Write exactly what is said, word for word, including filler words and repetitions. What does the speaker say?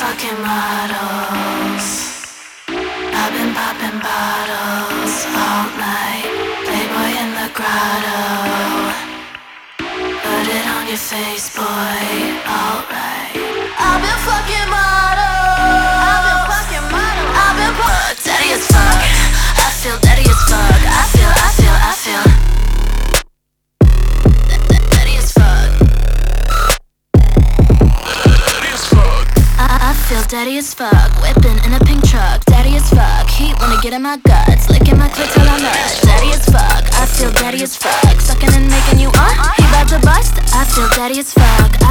fucking models. I've been popping bottles all night. Playboy in the grotto. Put it on your face, boy. Alright. I've been fucking models. I've been fucking models. I've been fu- daddy as fuck. I feel daddy as fuck. I feel, I feel, I feel. Daddy as fuck. Daddy as fuck. I, I feel daddy as fuck. Whipping in a pink truck. Daddy as fuck. Heat wanna get in my guts. Licking my clit till I'm nuts. Daddy as fuck. I feel daddy as fuck. Sucking and making you uh. He about to bust. I feel daddy as fuck.